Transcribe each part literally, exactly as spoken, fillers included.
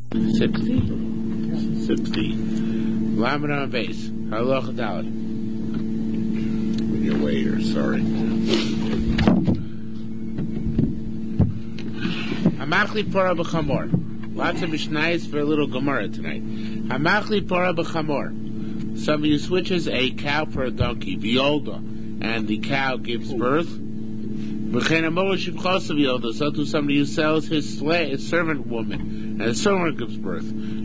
Sixty? Sixty. Lamed on base. Halacha Daled. With your waiter, sorry. Hamachli Pora B'Chamor. Lots of Mishnayos for a little Gemara tonight. Hamachli Pora B'Chamor. Somebody who switches a cow for a donkey, Violda, and the cow gives birth. So to somebody who sells his slave, his servant woman, and the servant gives birth.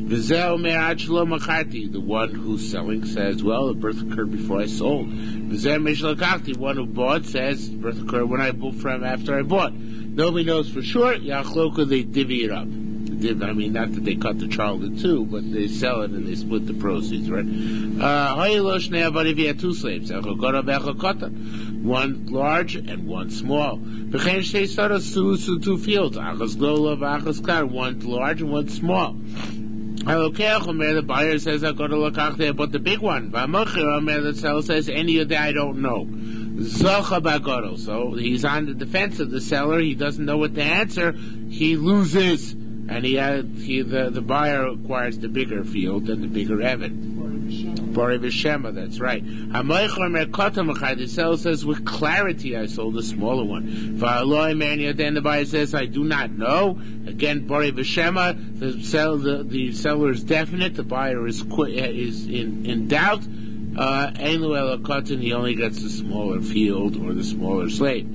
The one who's selling says, well, the birth occurred before I sold. The one who bought says, birth occurred when I bought from after I bought. Nobody knows for sure. Yachloka, they divvy it up. I mean, not that they cut the child in two, but they sell it and they split the proceeds, right? Uh, if you had two slaves, one large and one small. Two fields, one large and one small. The buyer says, I got to look out there, but the big one. The seller says, any of that I don't know. So he's on the defense of the seller. He doesn't know what to answer. He loses. And he, had, he the, the buyer acquires the bigger field and the bigger Evan. Bori V'Shema, that's right. The seller says, with clarity, I sold the smaller one. Then the buyer says, I do not know. Again, Bori V'Shema, the, sell, the, the seller is definite, the buyer is is in, in doubt. Uh, he only gets the smaller field or the smaller slave.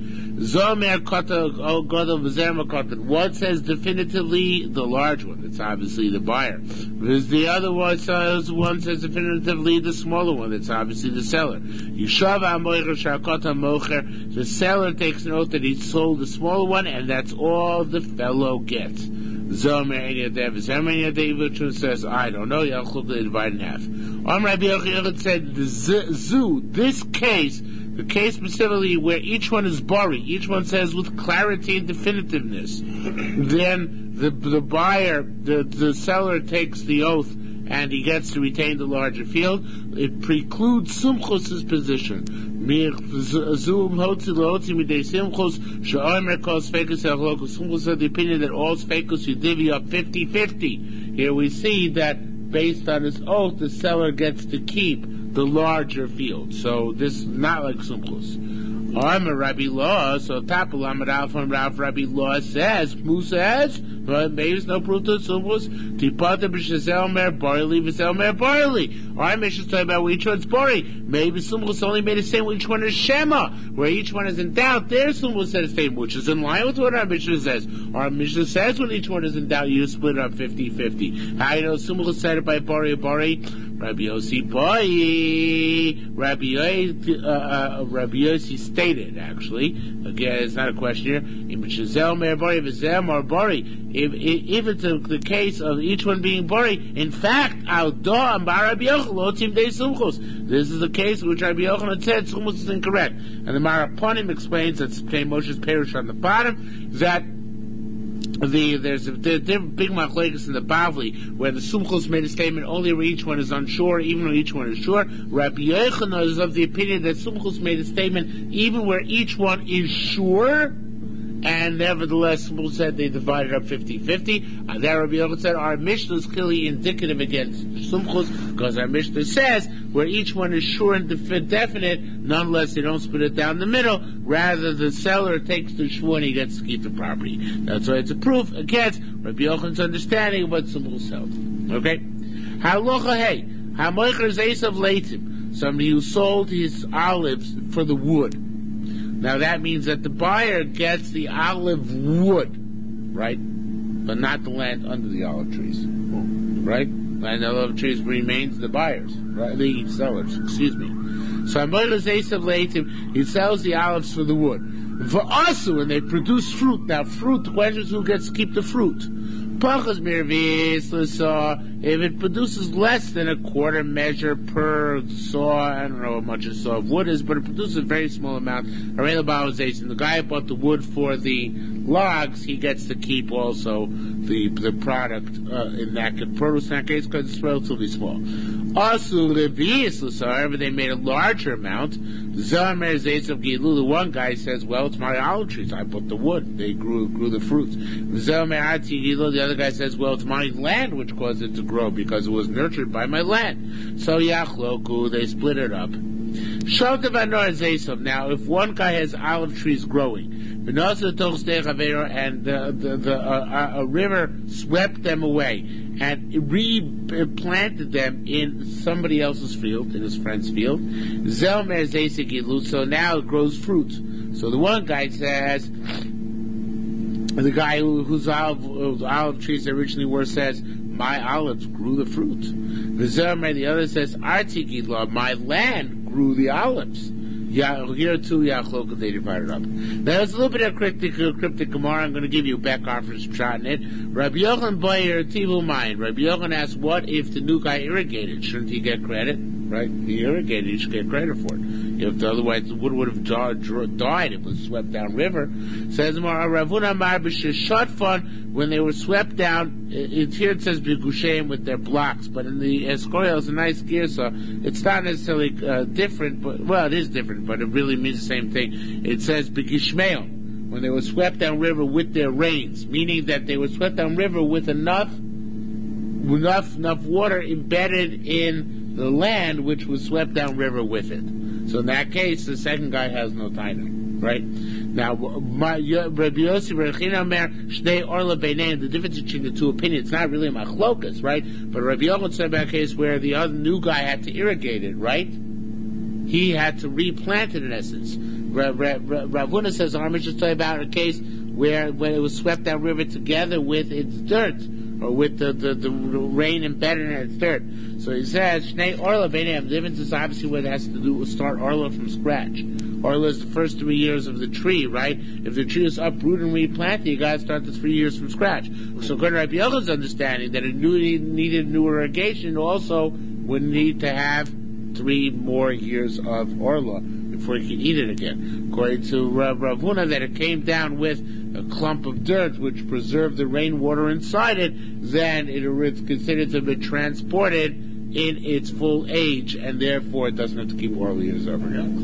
One says definitively the large one. It's obviously the buyer. Whereas the other one says one says definitively the smaller one. It's obviously the seller. The seller takes an oath that he sold the smaller one, and that's all the fellow gets. Zomer says, I don't know. They divide in half. Om Rabbi Yochanan said, Zu, this case, the case specifically where each one is bari, each one says with clarity and definitiveness, then the the buyer, the, the seller takes the oath and he gets to retain the larger field. It precludes Sumchus' position. Sumchus said the opinion that all Sfekus you divvy up fifty-fifty. Here we see that based on his oath, the seller gets to keep the larger field. So this is not like Sumchus. I'm a Rabbi Law, so Tapulam Rav from Rav Rabbi Law says, who says, but maybe it's no proof to Sumchus. Tipata b'shazel mer barley v'sel mer barley. Our mission is talking about which one's bari. Maybe Sumchus only made a statement which one is Shema, where each one is in doubt. There Sumchus said a statement which is in line with what our mission says. Our mission says when each one is in doubt, you split it up fifty-fifty. How you know Sumchus said it by bari or bari? Rabbi Yossi Boi, Rabbi Yossi, uh, uh, Rabbi Yossi stated, actually, again, it's not a question here, if, if it's a, the case of each one being bari, in fact, this is the case which Rabbi Yochanan said, Sumchus is incorrect. And the Maraponim explains, that's Moshe's Perush on the bottom, that The, there's a the, the big machlekes in the Bavli where the Sumchus made a statement only where each one is unsure, even though each one is sure. Rabbi Yochanan is of the opinion that Sumchus made a statement even where each one is sure, and nevertheless Sumchus said they divided up fifty-fifty. And there Rabbi Yochanan said our Mishnah is clearly indicative against Sumchus, because our Mishnah says where each one is sure and def- definite, nonetheless they don't split it down the middle. Rather, the seller takes the shvuah and he gets to keep the property. That's why it's a proof against Rabbi Yochanan's understanding of what Sumchus held. Okay? Halacha hey, hamoicher zeisav leitim, somebody who sold his olives for the wood. Now that means that the buyer gets the olive wood, right? But not the land under the olive trees, right? Land under the olive trees remains the buyers, right? The sellers, excuse me. So he sells the olives for the wood. For us, when they produce fruit, now fruit, the question is who gets to keep the fruit. if it produces less than a quarter measure per saw, I don't know how much a saw of wood is, but it produces a very small amount. And the guy who bought the wood for the logs, he gets to keep also the the product uh, in that produce in that case because it's relatively small. Also, however, they made a larger amount. The one guy says, well, it's my olive trees. I put the wood. They grew grew the fruits. The other guy says, well, it's my land which caused it to grow because it was nurtured by my land. So Yachloku, they split it up. Now, if one guy has olive trees growing, and the, the, the, uh, a river swept them away and replanted them in somebody else's field, in his friend's field, so now it grows fruit. So the one guy says, the guy who, whose olive, whose olive trees originally were says, my olives grew the fruit. The other says, my land grew the olives. Yeah, here too, Yachlok, they divided up. Now, there's a little bit of cryptic, cryptic Gemara. I'm going to give you back offers shot in it. Rabbi Yochanan Boyer, Tivu Mind. Rabbi Yochanan asks, what if the new guy irrigated? Shouldn't he get credit? Right? He irrigated, he should get credit for it. If the, otherwise the wood would have died, it was swept down river. Says Ravuna Mar B'Sheshotfon, when they were swept down, it, here it says B'Gusheim with their blocks, but in the Escorial it's a nice girsa. It's not necessarily uh, different, but well, it is different, but it really means the same thing. It says B'Gishmael, when they were swept down river with their rains, meaning that they were swept down river with enough, enough, enough water embedded in the land which was swept down river with it. So in that case, the second guy has no taina, right? Now, Rabbi Yossi Rechina Mer Shnei Orla Beinein. The difference between the two opinions, it's not really a machlokas, right? But Rabbi Yochanan said about a case where the other new guy had to irrigate it, right? He had to replant it in essence. Rav Huna says, our Mishnah tell about a case where when it was swept down river together with its dirt, or with the, the, the rain embedded in its dirt. So he says, Shnei Orla Beineim. The difference is obviously what it has to do with start Orla from scratch. Orla is the first three years of the tree, right? If the tree is uprooted and replanted, you got to start the three years from scratch. So according to Rabbi Yochanan's understanding, that it needed new irrigation, also would need to have three more years of Orla before you can eat it again. According to Rav Huna, that it came down with a clump of dirt which preserved the rainwater inside it, then it is considered to have been transported in its full age, and therefore it doesn't have to keep Orla years over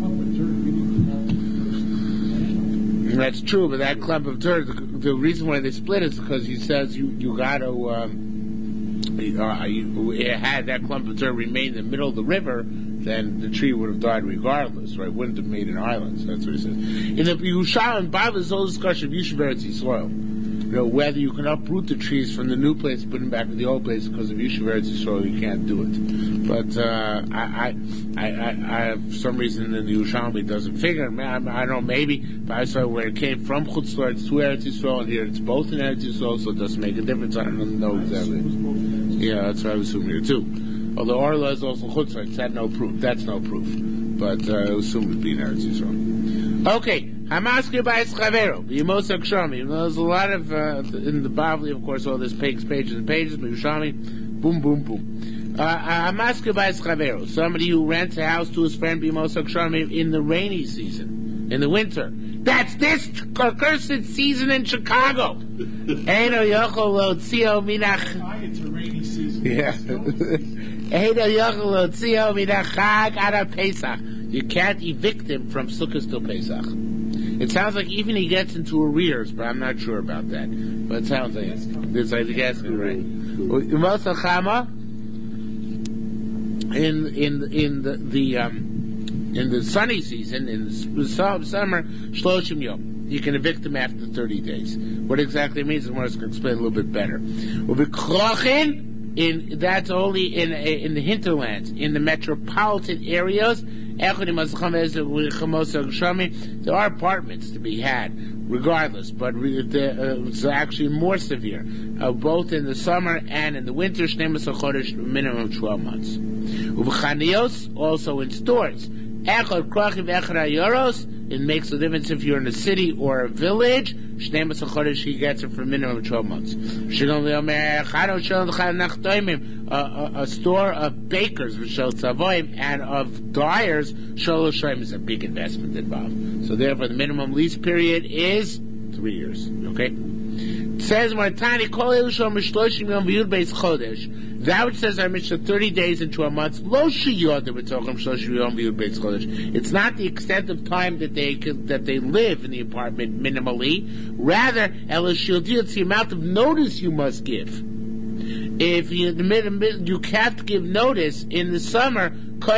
again. That's true, but that clump of dirt, the, the reason why they split is because he says you, you got to, um, uh, you, it had that clump of dirt remain in the middle of the river, then the tree would have died regardless, right? Wouldn't have made an island. So that's what he says. In the Yerushalmi Bible, there's all discussion of Yishuv Eretz Yisrael. You know, whether you can uproot the trees from the new place and put them back to the old place because of Yishuv Eretz Yisrael, you can't do it. But uh, I, I, I, I have some reason in the Yerushalmi it doesn't figure. I, I don't know, maybe, but I saw where it came from Chutz La'aretz to Eretz Yisrael, and here it's both in Eretz Yisrael, so it doesn't make a difference. I don't know exactly. Yeah, that's what I was assuming here too. Although Orla is also chutzah, it's had no proof. That's no proof. But uh, I assume it would be in Eretz Yisrael. Okay. Hamaskir Ba'es Chavero. B'Yimosak Shami. There's a lot of, uh, in the Bavli, of course, all this pages, pages and pages, but Yerushalmi, boom, boom, boom. Hamaskir Ba'es Chavero. Somebody who rents a house to his friend B'Yimosak Shami in the rainy season, in the winter. That's this cursed season in Chicago. Eino Yochel Lo Tzio Minach. It's a rainy season. Yeah. You can't evict him from Sukkot till Pesach. It sounds like even he gets into arrears, but I'm not sure about that. But it sounds like it's like the gas is right. In in in the the um, in the sunny season, in the summer, shloshim yom, you can evict him after thirty days. What exactly it means, I want to explain a little bit better. In that's only in in the hinterlands, in the metropolitan areas. There are apartments to be had, regardless, but it's actually more severe, uh, both in the summer and in the winter. Minimum twelve months. Also in stores. it makes a difference if you're in a city or a village. Shnei Masar Chodesh, he gets it for a minimum of twelve months. A, a, a store of bakers and of dyers is a big investment involved. So therefore, the minimum lease period is three years. Okay. It says that which says our Mishnah thirty days into a month. It's not the extent of time that they that they live in the apartment minimally. Rather, it's the amount of notice you must give. If you you have to give notice in the summer,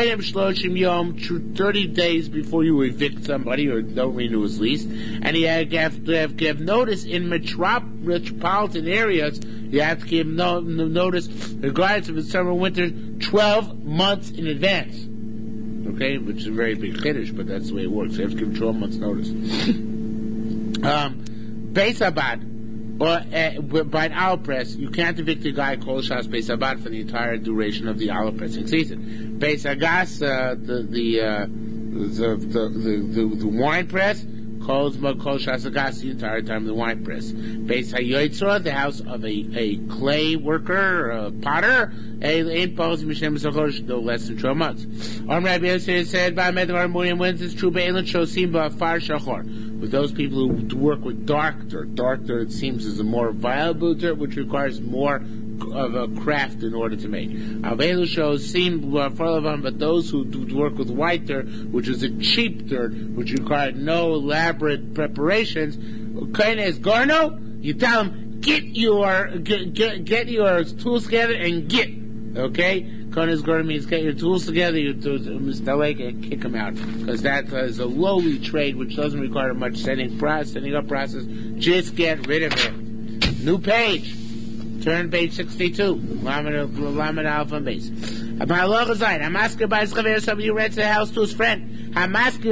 thirty days before you evict somebody or don't renew his lease, and you have to have give notice in metrop, metropolitan areas. You have to give no, no notice, regardless if it's summer or winter, twelve months in advance. Okay, which is a very big chiddush, but that's the way it works. You have to give twelve months notice. um, Beis Abad. Or uh, by an olive press, you can't evict a guy called Shas Beis Abad for the entire duration of the olive pressing season. Beis Agas, uh, the the, uh, the, the the the the wine press, calls Kol Shas Agas the entire time of the wine press. Beis Hayotzor, the house of a, a clay worker, a potter, ain't posed Mishem Sachosh, no less than twelve months. Om Rabbi Yosef said, "By Medvar Murim, when it's true, Be'elan Shosim Ba'Far Shachor." With those people who work with dark dirt, dark dirt it seems is a more viable dirt, which requires more of a craft in order to make. Avelu shows seem but those who do work with white dirt, which is a cheap dirt, which requires no elaborate preparations. Kaina is Garno. You tell them get your get, get, get your tools together and get. Okay. Konas Gordon means get your tools together, you mistake and kick them out, because that is a lowly trade which doesn't require much setting process, setting up process. Just get rid of it. New page, turn page sixty-two. Lamed Alpha base. I'm asking by somebody who rents a house to his friend. I'm asking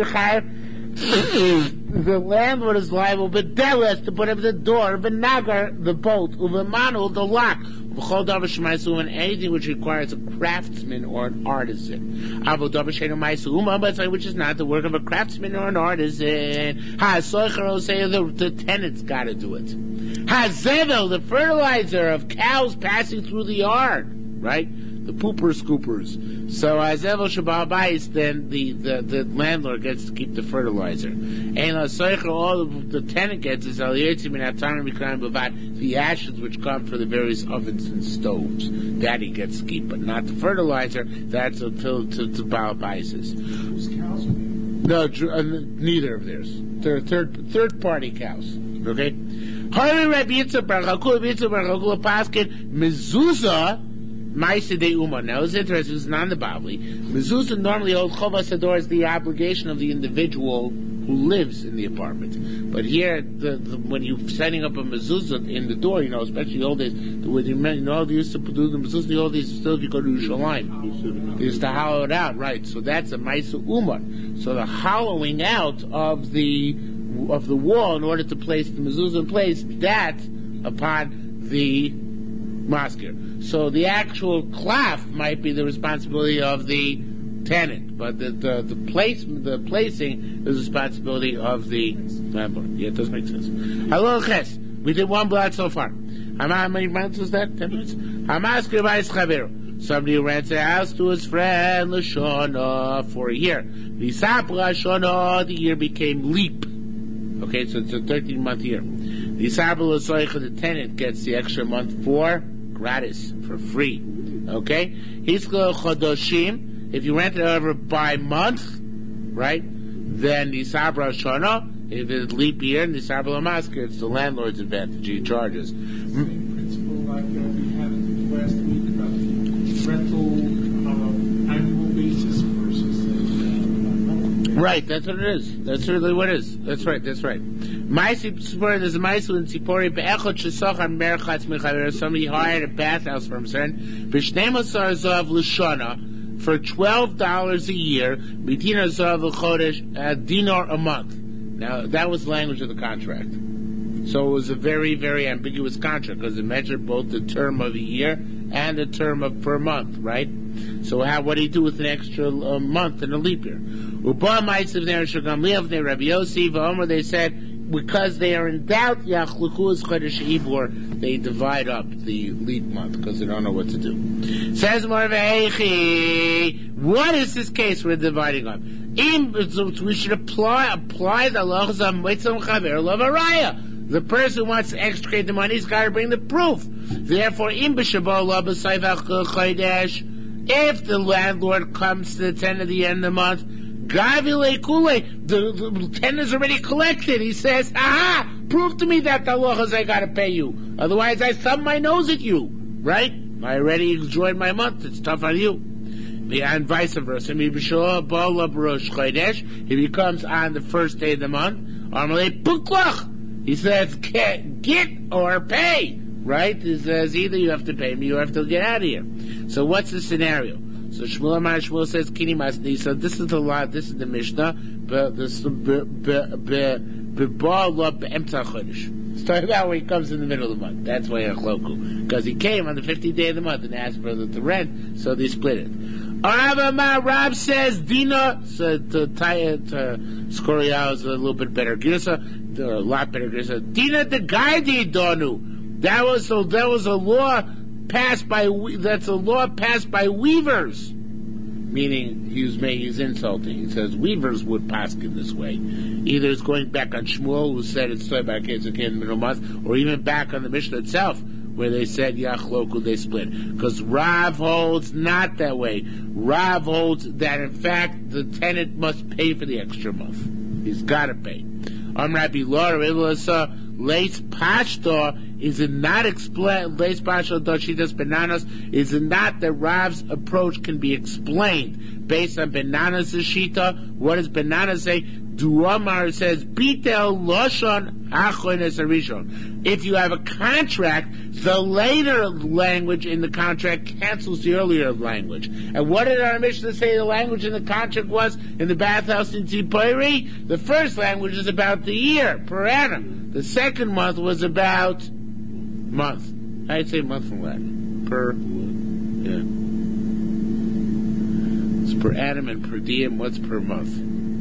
the landlord is liable, but delas to put up the door, the nagar, the bolt, the manu, the lock. And anything which requires a craftsman or an artisan. Which is not the work of a craftsman or an artisan. The, the tenant's got to do it. Hazevel, the fertilizer of cows passing through the yard, right? The pooper scoopers. So Hazevel Shabbat Bais, then the, the, the landlord gets to keep the fertilizer. And all the, the tenant gets is the ashes which come from the various ovens and stoves. That he gets to keep, but not the fertilizer. That's until to, to Baal Baises. Whose cows are No, uh, neither of theirs. They're third third party cows. Okay. Mezuzah. Maisa de Uma. Now it's interesting, it's not in the Bavli. Mezuzah normally holds Chovas Hador as the obligation of the individual who lives in the apartment. But here, the, the, when you're setting up a mezuzah in the door, you know, especially the old days, when you, you know, they used to do the mezuzah in the old days, still if you go to Yerushalayim. They used to hollow it out, right? So that's a Maisa Uma. So the hollowing out of the of the wall in order to place the mezuzah in place, that's upon the masker. So the actual cloth might be the responsibility of the tenant, but the the, the place the placing is the responsibility of the landlord. Yeah, it does make sense. Hello, Ches. We did one block so far. How many minutes was that? Ten minutes. Somebody who rents a house to his friend Lashona for a year. The Sapra Shona, the year became leap. Okay, so it's a thirteen month year. The Sapra Lasoicha, the tenant gets the extra month for gratis, for free. Okay? Hiskla Chodoshim, if you rent it over by month, right, then the Sabra Shana, if it's leap year, and the Sabra Lamasker, it's the landlord's advantage, he charges. Same principle like uh, we had last week about rental on an annual basis versus uh, right, that's what it is. That's really what it is. That's right, that's right. Maisi Tzipori, there's a Maisi in Tzipori, Be'echot Shesachar Merchatz Mechaver, somebody hired a bathhouse from Cern, B'shnei Masar Zav L'Shana, for twelve dollars a year, B'dinar Zav L'Chodesh, a dinar a month. Now, that was the language of the contract. So it was a very, very ambiguous contract, because it measured both the term of a year and a term of per month, right? So how, what do you do with an extra uh, month in a leap year? They said, because they are in doubt, they divide up the leap month because they don't know what to do. Says Marvechi, what is this case we're dividing up? We should apply apply the halachas of mitzvah chaver lavaraya. The person who wants to extricate the money, he's got to bring the proof. Therefore, if the landlord comes to the tenant at the end of the month, the, the tenant is already collected. He says, aha, prove to me that the halachas I got to pay you. Otherwise, I thumb my nose at you. Right? I already enjoyed my month. It's tough on you. And vice versa. If he comes on the first day of the month, he says, get or pay, right? He says, either you have to pay me or you have to get out of here. So what's the scenario? So Shmuel Amar Shmuel says, Kini Masni. So this is the law, this is the Mishnah. It's talking about when he comes in the middle of the month. That's why Achloku. Because he came on the fifteenth day of the month and asked for the, the rent, so they split it. Rab says, Dina, so to tie it, to Skorial is a little bit better. Girsa, a lot better. Girsa. Dina the Gaidi Donu. That was so. That was a law passed by. That's a law passed by weavers. Meaning he was making, he's insulting. He says weavers would paskin this way. Either it's going back on Shmuel, who said it's so back in the middle month, or even back on the Mishnah itself, where they said Yachloku, they split. Because Rav holds not that way. Rav holds that in fact the tenant must pay for the extra month. He's got to pay. Am Rabbi Laura Ilasa Leis Pashto, is it not explained? Leis Pashto Doshitas Bananas, is it not that Rav's approach can be explained based on Bananas' Shita? What does Bananas say? Duamar says, Bitel Loshon Achoines Arishon. If you have a contract, the later language in the contract cancels the earlier language. And what did our Mishnah say the language in the contract was in the bathhouse in Tzipori? The first language is about the year, per annum. The second month was about month. I'd say month from Latin. Per, yeah. It's per annum and per diem. What's per month?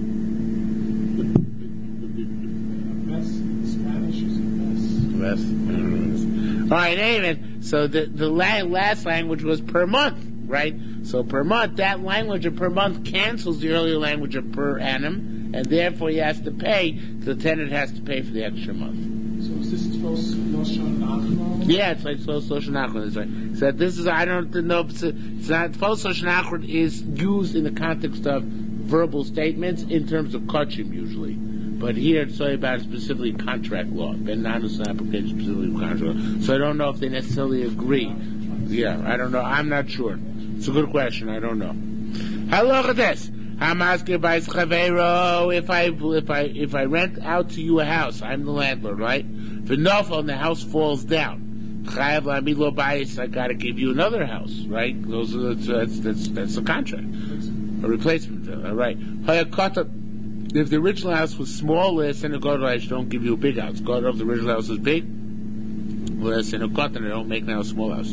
All right, Amen. So the the la- last language was per month, right? So per month, that language of per month cancels the earlier language of per annum, and therefore he has to pay. The tenant has to pay for the extra month. So is this Tzvos Loshon Achron? Yeah, it's like Tzvos Loshon Achron. That's right. So this is I don't know if it's, a, it's not Tzvos Loshon Achron is used in the context of verbal statements in terms of kachim usually. But here it's talking about specifically contract law. Ben Nanus application specifically contract law. So I don't know if they necessarily agree. Yeah, I don't know. I'm not sure. It's a good question. I don't know. How look at this? I'm asking by Chavero, if I if I if I rent out to you a house, I'm the landlord, right? For Nofel and the house falls down. I gotta give you another house, right? Those are the, that's that's that's the contract. A replacement, all right. If the original house was small, less than a Godrish, don't give you a big house. God, if the original house is big, less than a cotton, they don't make now a small house.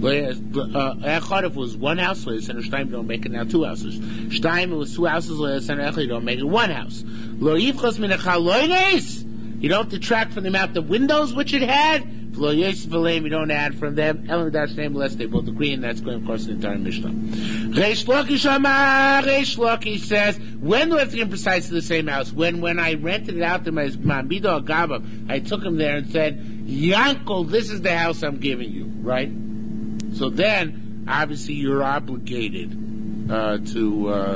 Echad, if it was one house, less than a Shtaim, don't make it now two houses. Shtaim, it was two houses, less than a Echad, don't make it one house. Lo yivchos min echaloines, you don't detract from the amount of windows which it had. Lo yosef aleim, you don't add from them. Elam dash name, unless they both agree, and that's going, of course, the entire Mishnah. Reish Lakish Amar, Reish Lakish says, when do I have to get precisely the same house? When when I rented it out to my Mambido Agaba, I took him there and said, Yankel, this is the house I'm giving you, right? So then, obviously, you're obligated uh, to uh,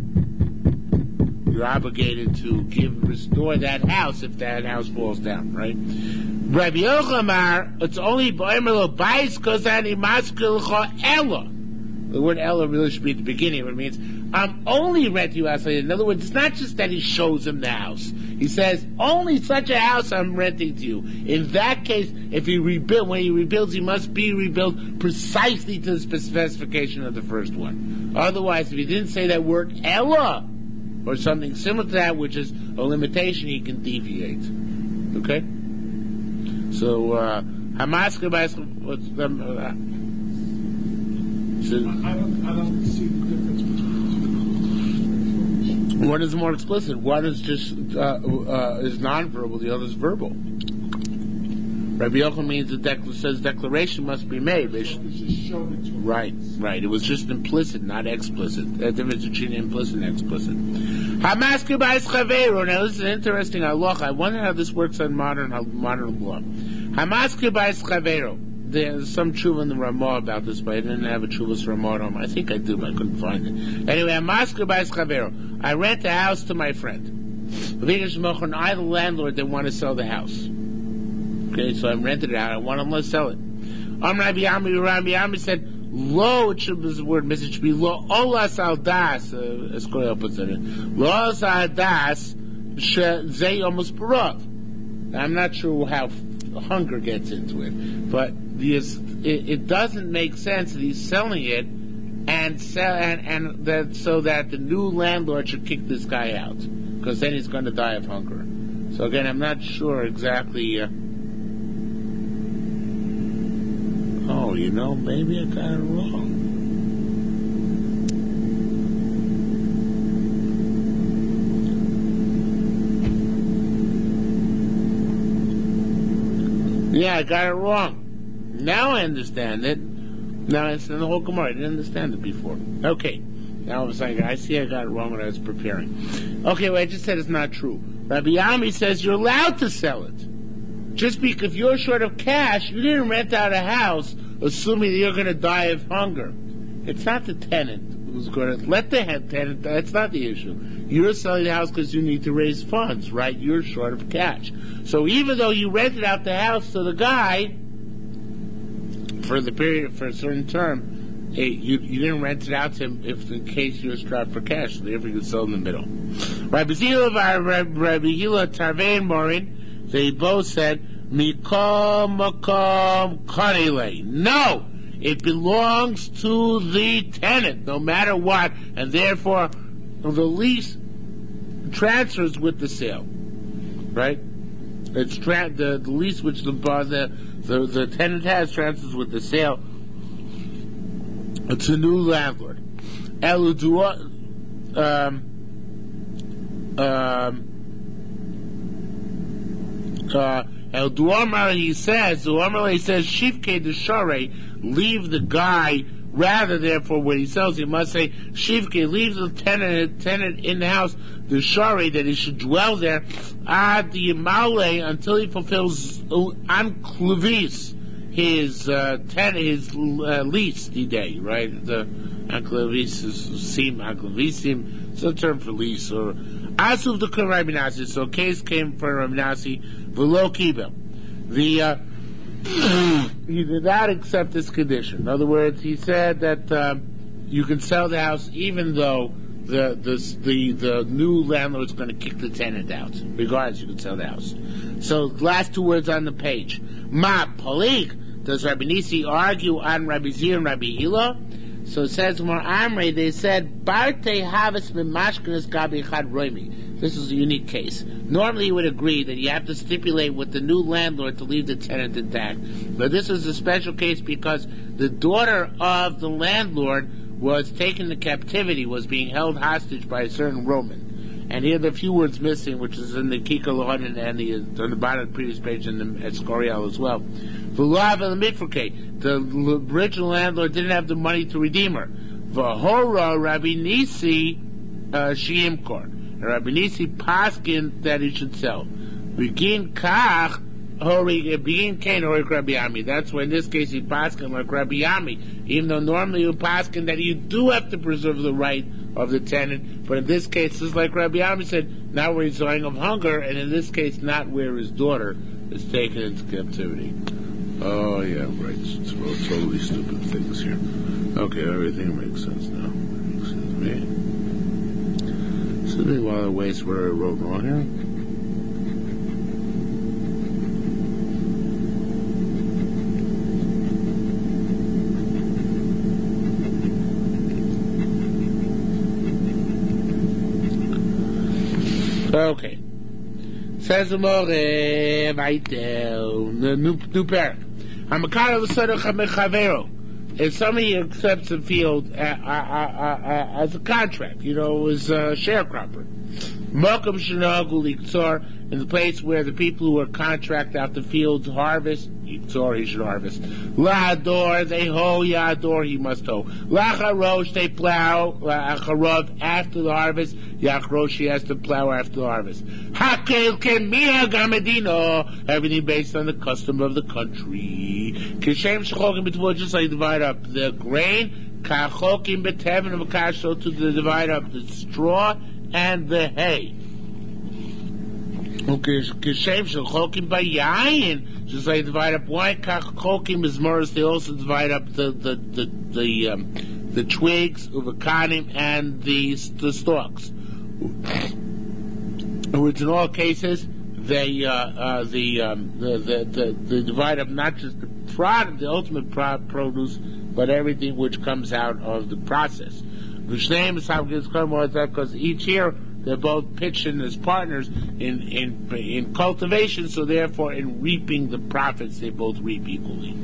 you're obligated to give restore that house if that house falls down, right? Rabbi Yochanan, it's only Ba'imelo Bais Kozani Maskilcha Ella. The word Ella really should be at the beginning. It means I'm only renting you outside. In other words, it's not just that he shows him the house. He says only such a house I'm renting to you. In that case, if he rebuild, when he rebuilds, he must be rebuilt precisely to the specification of the first one. Otherwise, if he didn't say that word Ella or something similar to that, which is a limitation, he can deviate. Okay. So, Hamaska uh, So, I don't, I don't see the difference between the two. one is more explicit. One is just uh, uh, is nonverbal. The other is verbal. Rabbi Yochanan means the dec- says declaration must be made. They sh- It's just showed it to him. right, right. It was just implicit, not explicit. The difference between implicit and explicit. Hamasker b'ais chaveru. Now this is an interesting halacha. I wonder how this works on modern modern law. Hamasker b'ais chaveru. There's some tshuva in the Ramah about this, but I didn't have a tshuva's Ramah on. I think I do, but I couldn't find it. Anyway, Hamasker b'ais chaveru. I rent a house to my friend. I, the landlord, that want to sell the house. Okay, so I'm rented it out. I want him to sell it. Am Rabbi Ami, Rabbi Ami said, "Lo," it should be the word message should be lo olas al das. As Koyel puts it in, lo olas al das she almost barov. I'm not sure how hunger gets into it, but the, it, it doesn't make sense that he's selling it and sell and and that so that the new landlord should kick this guy out, because then he's going to die of hunger. So again, I'm not sure exactly. Uh, Oh, you know, maybe I got it wrong. Yeah, I got it wrong. Now I understand it. Now I understand the whole Gemara. I didn't understand it before. Okay. Now all of a sudden, I see I got it wrong when I was preparing. Okay, well, I just said it's not true. Rabbi Ami says you're allowed to sell it. Just because if you're short of cash, you didn't rent out a house assuming that you're going to die of hunger. It's not the tenant who's going to let the head tenant. That's not the issue. You're selling the house because you need to raise funds, right? You're short of cash. So even though you rented out the house to the guy for the period for a certain term, hey, you, you didn't rent it out to him if in case you were strapped for cash. So therefore you could sell in the middle. Rabbi Zila, Rabbi Hila, Tarvei, and Morin. They both said, Mikom Makom Kanile. No! It belongs to the tenant, no matter what, and therefore the lease transfers with the sale. Right? It's tra- the, the lease which the, the, the, the tenant has transfers with the sale. It's a new landlord. Eludua, um, um, Uh, El Duamar, he says, Duamar, he says, Shivke de Share, leave the guy, rather therefore when he sells, he must say, Shivke, leave the tenant, tenant in the house, the Share, that he should dwell there, ad the Yamale, until he fulfills Ankluvis, his, uh, tenant, his, uh, lease, the day, right? The Ankluvis is, sim, Ankluvisim, it's a term for lease, or, Asuv the Rabbi Nasi, so case came for Rabbi Nasi, V'lo kibel. The, uh, he did not accept this condition. In other words, he said that, uh, you can sell the house even though the, the, the, the new landlord is going to kick the tenant out. Regardless, you can sell the house. So, last two words on the page. Ma Palik. Does Rabbi Nisi argue on Rabbi Zir and Rabbi Hila? So it says more Amre, they said, Barte Havis Mimashkanas Gabi Chad Roimi. This is a unique case. Normally you would agree that you have to stipulate with the new landlord to leave the tenant intact. But this is a special case because the daughter of the landlord was taken to captivity, was being held hostage by a certain Roman. And here are the few words missing, which is in the Kikar Lohanan and the, on the bottom of the previous page in the, at Scorial as well. The original landlord didn't have the money to redeem her. V'hora Rabbi Nisi Shiimkor. Rabbi Nisi paskin that he should sell. Begin kach hori begin kain hori Rabbi Ami. That's why in this case he paskin like Rabbi Ami. Even though normally you paskin that you do have to preserve the right of the tenant, but in this case it's like Rabbi Ami said, not where he's dying of hunger, and in this case not where his daughter is taken into captivity. Oh, yeah, right. It's totally stupid things here. Okay, everything makes sense now. Makes sense to me. So maybe one of the ways where I wrote wrong here. Okay. Says the more right there. The new new parak. Hamakar l'sadach hamechavero. if somebody accepts a field uh, uh, uh, uh, as a contract, you know, as a sharecropper, Mokum Shanagu Liktsor, in the place where the people who are contract out the fields harvest, Liktsor, he should harvest. La'ador, they hoe, Ya'ador, he must hoe. La'charosh, they plow, La'acharov, after the harvest, Ya'achrosh, he has to plow after the harvest. Hakel Kemia Gamadino, everything based on the custom of the country. Kishem Shechokim B'Tvo, just like divide up the grain, Kachokim B'Tevin of Akash, so to divide up the straw and the hay. Kishem Shechokim B'Yayin, just like divide up wine, Kachokim is Morris, they also divide up the, the, the, the, um, the twigs, Uvakanim, and the, the stalks. Which in all cases, they, uh, uh, the, um, the, the, the, the divide up not just the product, the ultimate pro- produce, but everything which comes out of the process. Because each year they're both pitching as partners in, in, in cultivation, so therefore in reaping the profits they both reap equally.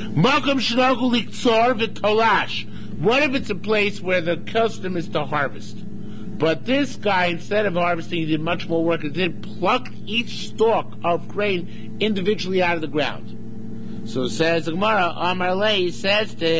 What if it's a place where the custom is to harvest? But this guy, instead of harvesting, he did much more work. He did pluck each stalk of grain individually out of the ground. So it says, Gemara, Amar Lei says to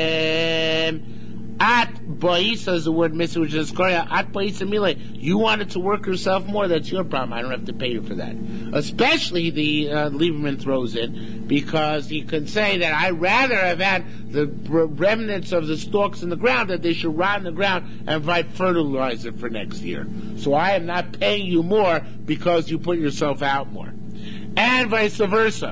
him, At Ba'isa is the word missing, which is Korea. At Ba'isa Mile. You wanted to work yourself more, that's your problem. I don't have to pay you for that. Especially the uh, Lieberman throws in, because he can say that I'd rather have had the remnants of the stalks in the ground, that they should rot in the ground and provide fertilizer for next year. So I am not paying you more because you put yourself out more. And vice versa.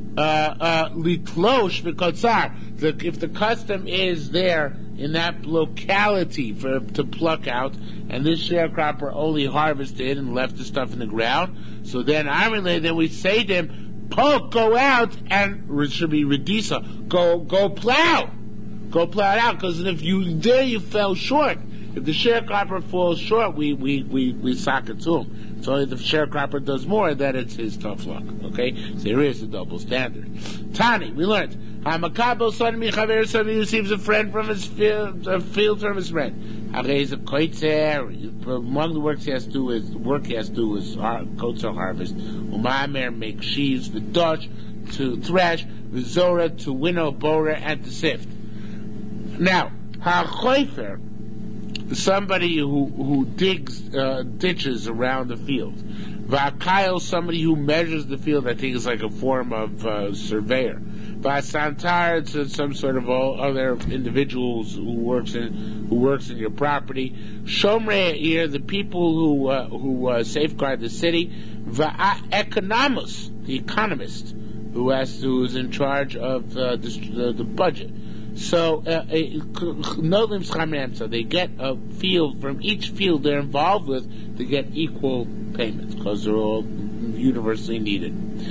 Litlosh v'kotzar. If the custom is there in that locality for to pluck out, and this sharecropper only harvested and left the stuff in the ground, so then I relate. Then we say to him, "Poke, go out and it should be redisa. Go, go plow, go plow it out. Because if you there you fell short. If the sharecropper falls short, we we we we sock it to him. So if the sharecropper does more, then it's his tough luck. Okay, so here is the double standard. Tani, we learned. Hamakabo son michaver son he receives a friend from his field, a field from his friend. Harei a koitzer. Among the works he has to do is work he has to do is koitzer harvest. Umamer make sheaves, the dutch to thresh, the zora to winnow, borer, and to sift. Now, hachoifer, somebody who who digs uh, ditches around the field. Va'kail, somebody who measures the field. I think is like a form of uh, surveyor. Va'santar, it's some sort of all other individuals who works in who works in your property. Shomrei here, the people who uh, who uh, safeguard the city. Va'economus, the economist, who has to who's in charge of uh, the, the the budget. So, nolim scham so they get a field from each field they're involved with to get equal payments because they're all universally needed.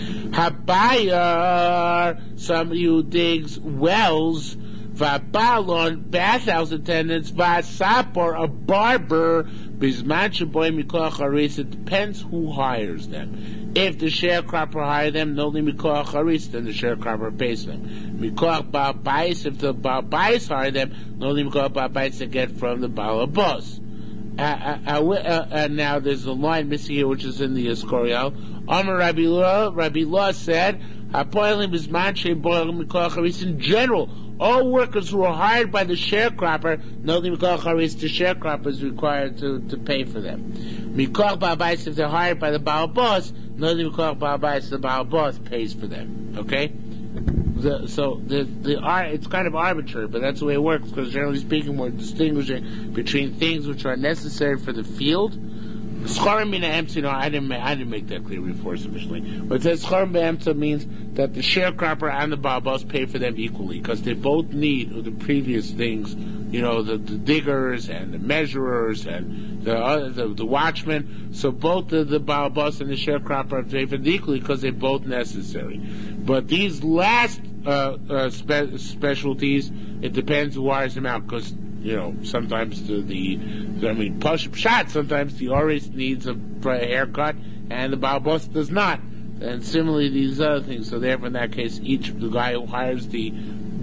Habayar, somebody who digs wells. Vabalon, bathhouse attendants. Vasapor, a barber. Bisman shaboy mikoach haris. It depends who hires them. If the sharecropper hire them, no mikoach haris, then the sharecropper pays them. Mikoach baal bais, if the baal bais hire them, no mikoach baal bais they get from the baal boss. Uh, uh, uh, uh, uh, now there's a line missing here, which is in the Escorial. Amar Rabbi Law, Rabbi Law said, "Hapoilim bisman sheboilim mikoach haris." In general, all workers who are hired by the sharecropper, no mikoach haris, the sharecropper is required to, to pay for them. Mikoach baal bais, if they're hired by the baal boss, no mikoach baal bais, the baal boss pays for them. Okay. The, so the the it's kind of arbitrary, but that's the way it works. Because generally speaking, we're distinguishing between things which are necessary for the field. Scharim mina emtza, no, I didn't I didn't make that clear before sufficiently. But it says scharim be'emtza means that the sharecropper and the baal boss pay for them equally because they both need the previous things. You know, the, the diggers and the measurers and the uh, the, the watchmen. So both the, the baal boss and the sharecropper pay for them equally because they're both necessary. But these last uh, uh, spe- specialties, it depends who hires them out. Because you know, sometimes the, the I mean, push shot. Sometimes the Oris needs a, a haircut, and the baal boss does not. And similarly, these other things. So therefore, in that case, each the guy who hires the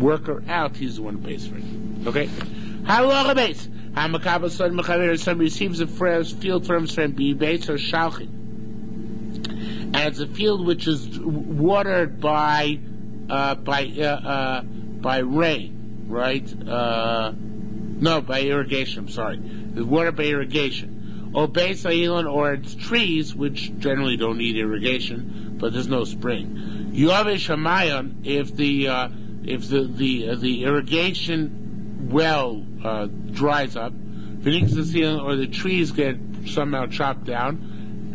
worker out, he's the one who pays for it. Okay? How long a base? Hamakabel son mechaver, somebody receives a field from his friend, be base or shalchin. And it's a field which is watered by uh, by uh, uh, by rain, right? Uh, no, by irrigation. I'm sorry, it's watered by irrigation. Or base or it's trees which generally don't need irrigation, but there's no spring. Yove Shamayon, if the uh, if the the uh, the irrigation well uh, dries up, or the trees get somehow chopped down.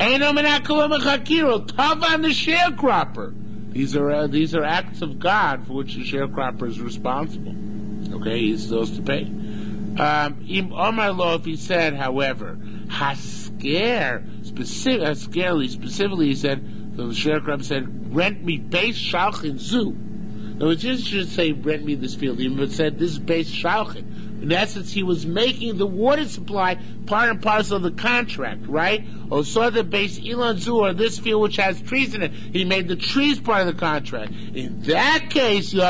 Tav on the sharecropper. These are uh, these are acts of God for which the sharecropper is responsible. Okay, he's supposed to pay. Um, Im Omar Lo, if he said, however, Hasker, specific, Haskerly, specifically, he said, so the sharecropper said, rent me base shalchin zu. No, it just should say, rent me this field. Even if it said, this is base shalchin. In essence, he was making the water supply part and parcel of the contract, right? Or saw the base Ilan Zu, or this field which has trees in it. He made the trees part of the contract. In that case, in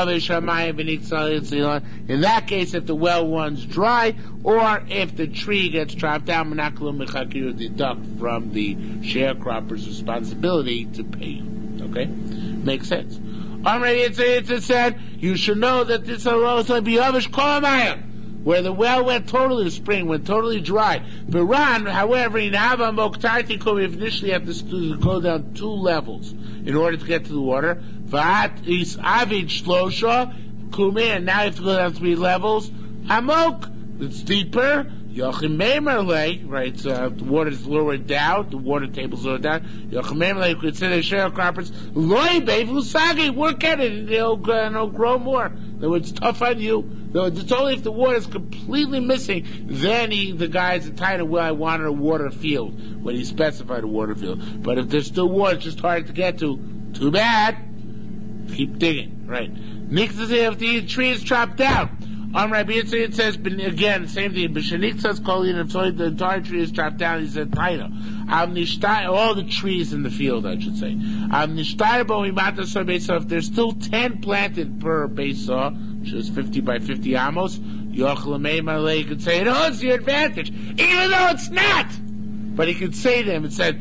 that case, if the well runs dry, or if the tree gets chopped down, you deduct from the sharecropper's responsibility to pay you. Okay? Makes sense. Already it's, it's said, you should know that this will also be Avish Kolamayim, where the well went totally to spring, went totally dry. Baran, however, in Ava Moktarti, we initially have to go down two levels in order to get to the water. Vat is Avid Shlosha, Kume, and now you have to go down three levels. Amok, it's deeper. Yochim Meimerle, right, uh, the water is lowered down, the water table is lowered down. Yochim Meimerle, you could say the sharecroppers, Loi Bevu Sagi, work at it, and it'll, uh, it'll grow more. In other words, it's tough on you. No, it's only if the water is completely missing, then he, the guy is entitled, well, I wanted a water field, when he specified a water field. But if there's still water, it's just hard to get to, too bad. Keep digging, right. Nixon says if the tree is chopped down. On Rabbi Yitzchak it says, again, same thing, B'sheniktzas kolin, if the entire tree is chopped down, he said, Taina. All the trees in the field, I should say. So if there's still ten planted per base saw, which is fifty by fifty amos, you could say, no, it's your advantage, even though it's not. But he could say to him, it said,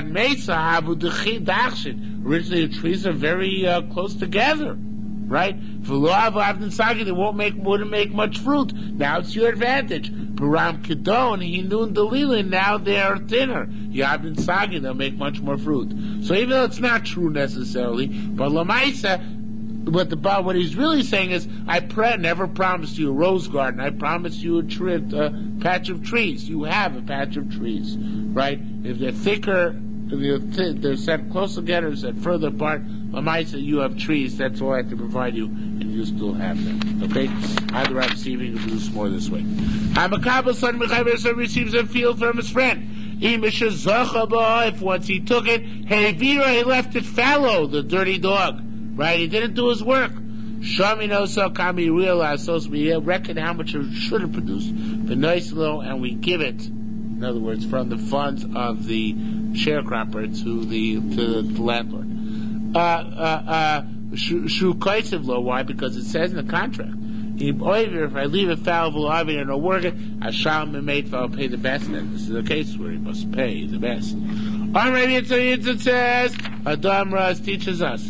originally the trees are very uh, close together, right? They won't make, wouldn't make much fruit. Now it's your advantage. Param Kedon, Hinun Dalilin, now they are thinner. Yabin Sagi, they'll make much more fruit. So even though it's not true necessarily, but Lamaisa, what the what he's really saying is, I pre- never promised you a rose garden. I promised you a, tree, a patch of trees. You have a patch of trees, right? If they're thicker, if they're, th- they're set close together, set further apart. Lamaisa, you have trees. That's all I have to provide you, and you still have them. Okay? Either I'm receiving or produce more this way. Hamakabel son Mechaber receives a field from his friend. If once he took it, he left it fallow, the dirty dog. Right? He didn't do his work. Shaminoso Kami realized, so we reckon how much it should have produced. Benoislo, and we give it, in other words, from the funds of the sharecropper to the to the landlord. Uh, uh, uh, Shu Kaisivlo, why? Because it says in the contract, if I leave it fallible, I and no work it, I shall be made for I'll pay the best. And this is a case where he must pay the best. Alright, it says, Adam Raz teaches us.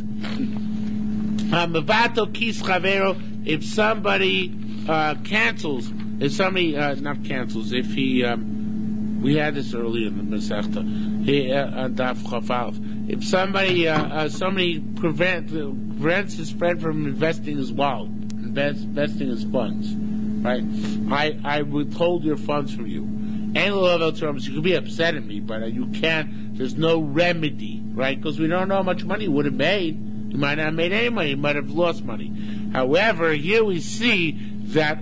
If somebody uh, cancels, if somebody uh, not cancels, if he, um, we had this earlier in the Masechta, he uh, Daf Chafalv. If somebody, uh, uh, somebody prevent, uh, prevents his friend from investing his wallet, invest, investing his funds, right? I I withhold your funds from you. And level terms, you could be upset at me, but uh, you can't. There's no remedy, right? Because we don't know how much money he would have made. He might not have made any money. He might have lost money. However, here we see that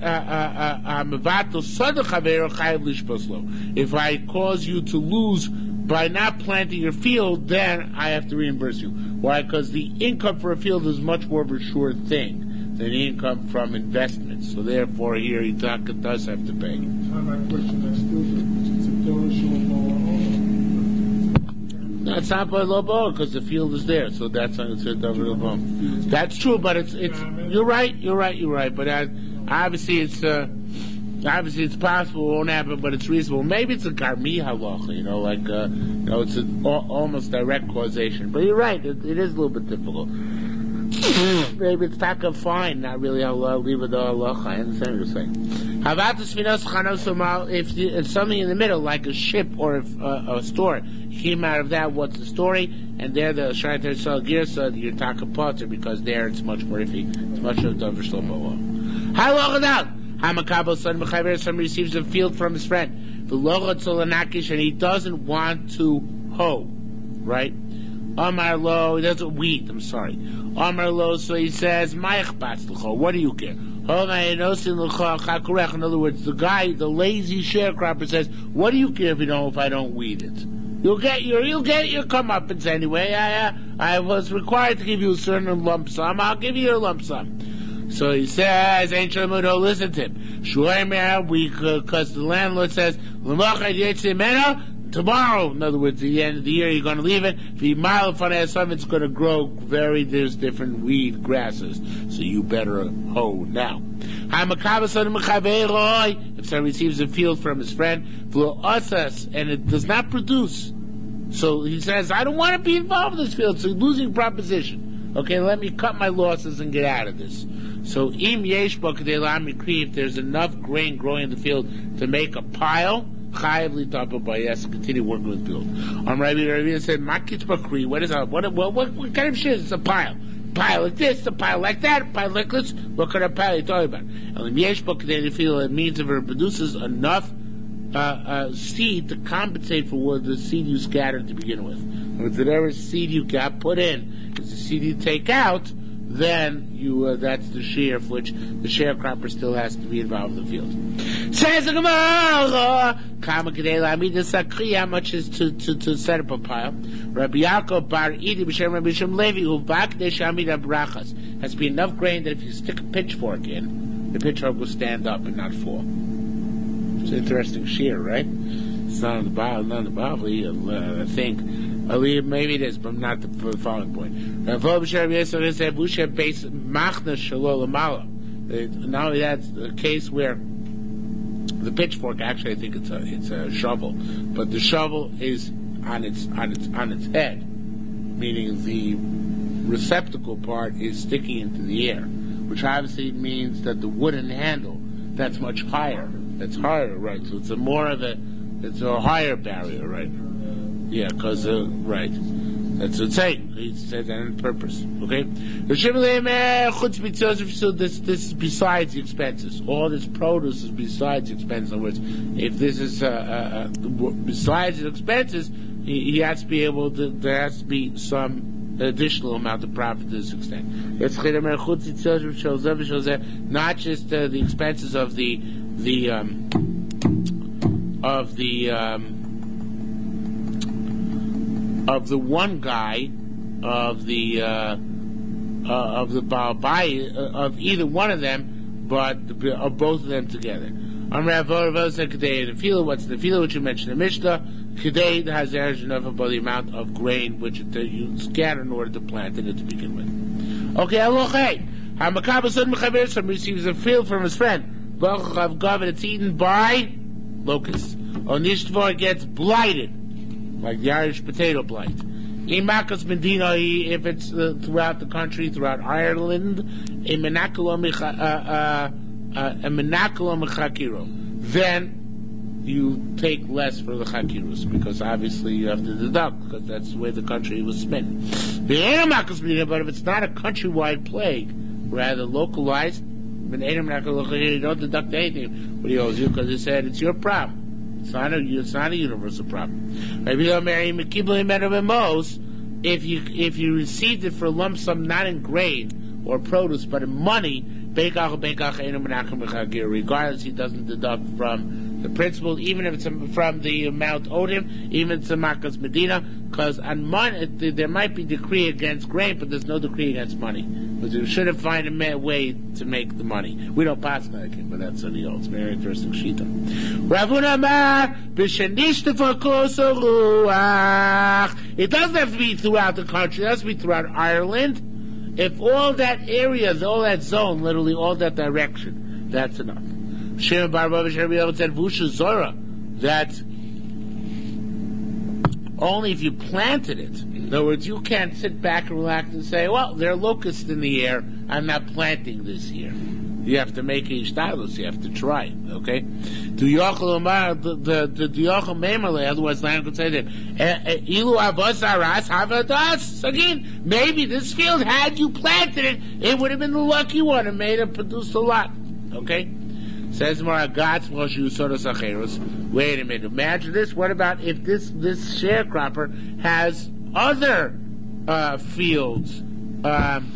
if I cause you to lose by not planting your field, then I have to reimburse you. Why? Because the income for a field is much more of a sure thing than the income from investments. So therefore, here Yitzhak does have to pay. My question is still, it's a That's not by lobo because the field is there, so that's not considered davar lobo. That's true, but it's it's. You're right. You're right. You're right. But uh, obviously, it's uh, obviously it's possible. It won't happen, but it's reasonable. Maybe it's a garmi halacha. You know, like uh, you know, it's an al- almost direct causation. But you're right. It, it is a little bit difficult. Maybe it's taka fine, not really Allah, leave it to Allah. I understand what you're saying. How about the Sfinos Chanosomal, if it's something in the middle, like a ship or if, uh, a store, you came out of that, what's the story? And there the Shaitar Sal Girsa, your taka potter, because there it's much more iffy. It's much of the Shlomo. How long about? Hamakabel son Mechaber, son receives a field from his friend. The Logot Solanakish, and he doesn't want to hoe, right? Amar lo, he doesn't weed, I'm sorry. Amar lo, so he says, what do you care? In other words, the guy, the lazy sharecropper says, what do you care if you don't, if I don't weed it? You'll get your, you'll get your comeuppance anyway. I, uh, I was required to give you a certain lump sum, I'll give you your lump sum. So he says, ain't Shalamudo, listen to him. We, because the landlord says, tomorrow, in other words, at the end of the year, you're going to leave it. If you mile in front of some, it's going to grow very, there's different weed grasses. So you better hoe now. If someone receives a field from his friend, and it does not produce, so he says, I don't want to be involved in this field, it's a losing proposition. Okay, let me cut my losses and get out of this. So, im yesh if there's enough grain growing in the field to make a pile, continue working with field. Um, Rabbi Rabbi said, "Makit bakri." What is that? What, what what what kind of shit? It's a pile, pile like this, a pile like that, a pile like this. What kind of pile are you talking about? And yesh bakri, feel it means if it produces enough uh, uh, seed to compensate for what the seed you scattered to begin with. If whatever seed you got put in is the seed you take out, then you uh, that's the share of which the sharecropper still has to be involved in the field. Says the Gemara, how much is to, to, to set up a pile? Rabbi Yaakov bar Idi b'shem Rabbi Shem Levi uvak deshamid brachas. Has to be enough grain that if you stick a pitchfork in, the pitchfork will stand up and not fall. It's an interesting shear, right? It's not on the Bible, not on the Bible. Uh, I think. Maybe it is, but not the, for the following point. Not only that's the case where the pitchfork, actually, I think it's a it's a shovel, but the shovel is on its on its on its head, meaning the receptacle part is sticking into the air, which obviously means that the wooden handle that's much higher, that's higher, right? So it's a more of a it's a higher barrier, right? Yeah, because, uh, right. That's what it's saying. He said that on purpose. Okay? So this, this is besides the expenses. All this produce is besides the expenses. In other words, if this is, uh, uh, besides the expenses, he, he has to be able to, there has to be some additional amount of profit to this extent. Not just uh, the expenses of the, the, um, of the, um, of the one guy, of the uh, uh, of the Baalbai, uh, of either one of them, but the, of both of them together. What's the tefillah which you mentioned in Mishnah? Kedei has enough about the amount of grain which you scatter in order to plant it to begin with. Okay, Aloche. Some receives a field from his friend. It's eaten by locusts. Onishtvor gets blighted, like the Irish potato blight. If it's uh, throughout the country, throughout Ireland, then you take less for the chakirus, because obviously you have to deduct, because that's the way the country was spent. But if it's not a countrywide plague, rather localized, you don't deduct anything what he owes you, because he said it's your problem. It's not a, it's not a universal problem. If you if you received it for a lump sum, not in grain or produce, but in money, regardless, he doesn't deduct from The principle, even if it's from the Mount Odim, even if it's a Makkah's Medina, because on money, there might be decree against grain, but there's no decree against money. Because you should have found a way to make the money. We don't pass that, but that's on the old. It's very interesting shita. Ravuna Amar, b'shenishta for ruach. It doesn't have to be throughout the country. It has to be throughout Ireland. If all that area, all that zone, literally all that direction, that's enough. Shimon bar Rabbi Shmuel said, "Vusha Zora," that only if you planted it. In other words, you can't sit back and relax and say, "Well, there are locusts in the air. I'm not planting this year." You have to make a ishtalos. You have to try. Okay. Do yochel omar the the the yochel meimale? Otherwise, Lion could say that ilu avos aras havadas. Again, maybe this field, had you planted it, it would have been the lucky one and made it produce a lot. Okay. Says Maragatz Moshe Usodos Acheros. Wait a minute. Imagine this. What about if this this sharecropper has other uh, fields? Um,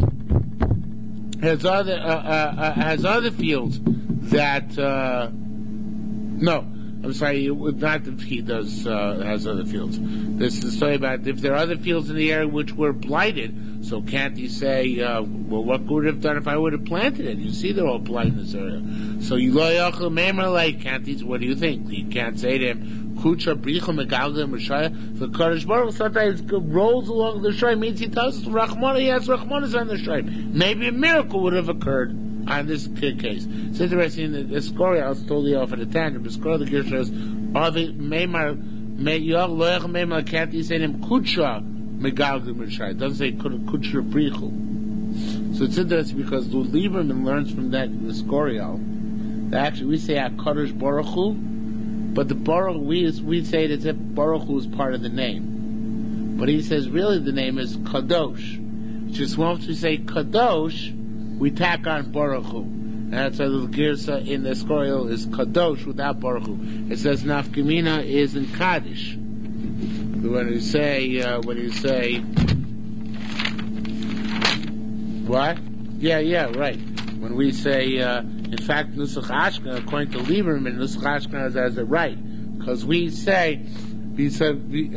has other uh, uh, uh, has other fields that uh, no. I'm sorry, not if he does uh, has other fields. This is a story about if there are other fields in the area which were blighted. So can't he say, uh, well, what would have done if I would have planted it? You see, they're all blighted in this area. So you lo yochel meimer like can't he? What do you think? You can't say to him, kucha brichel megalgim rishaya. The Kodesh Baruch sometimes rolls along the shrine means he tells us Rachmana. He has Rachmanas on the shrine. Maybe a miracle would have occurred on this case. It's interesting that the Escorial is totally off at a tangent, but Escorial the Gir shows, are the Meimar, lo yochel meimer can't he say to him, kucha megalgim rishaya. It doesn't say kucha brichel. So it's interesting because Lou Lieberman learns from that in the Escorial. Actually, we say HaKadosh Baruch Hu, but the Baruch, we, we say it as if Baruch Hu is part of the name. But he says really the name is Kadosh. Just once we say Kadosh, we tack on Baruch Hu. And that's why the Girsa in the Escorial is Kadosh without Baruch Hu. It says Nafkamina is in Kaddish. When you say, uh, when you say, what? Yeah, yeah, right. When we say, uh, in fact, Nusach Ashkenaz, according to Lieberman, Nusach Ashkenaz has it right. Because we say, we said,